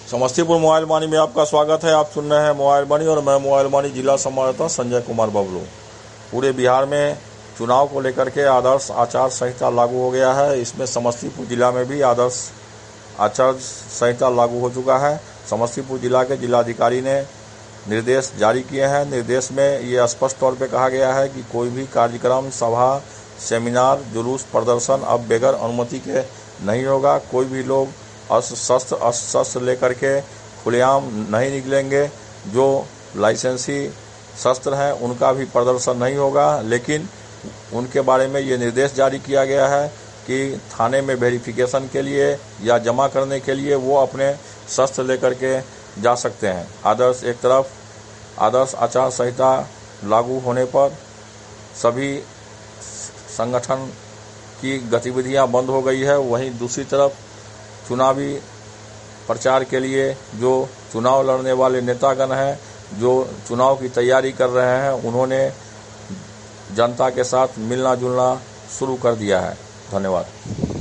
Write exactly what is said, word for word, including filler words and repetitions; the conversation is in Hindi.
समस्तीपुर मोबाइल वाणी में आपका स्वागत है। आप सुन रहे हैं मोबाइल वाणी और मैं मोबाइल वाणी जिला संवाददाता संजय कुमार बबलू। पूरे बिहार में चुनाव को लेकर के आदर्श आचार संहिता लागू हो गया है। इसमें समस्तीपुर जिला में भी आदर्श आचार संहिता लागू हो चुका है। समस्तीपुर जिला के जिलाधिकारी ने निर्देश जारी किए हैं। निर्देश में ये स्पष्ट तौर पे कहा गया है कि कोई भी कार्यक्रम, सभा, सेमिनार, जुलूस, प्रदर्शन अब बगैर अनुमति के नहीं होगा। कोई भी लोग अस्त्र शस्त्र अस्त्र शस्त्र लेकर के खुलेआम नहीं निकलेंगे। जो लाइसेंसी शस्त्र हैं उनका भी प्रदर्शन नहीं होगा, लेकिन उनके बारे में ये निर्देश जारी किया गया है कि थाने में वेरिफिकेशन के लिए या जमा करने के लिए वो अपने शस्त्र लेकर के जा सकते हैं। आदर्श एक तरफ आदर्श आचार संहिता लागू होने पर सभी संगठन की गतिविधियां बंद हो गई है, वहीं दूसरी तरफ चुनावी प्रचार के लिए जो चुनाव लड़ने वाले नेतागण हैं, जो चुनाव की तैयारी कर रहे हैं, उन्होंने जनता के साथ मिलना जुलना शुरू कर दिया है। धन्यवाद।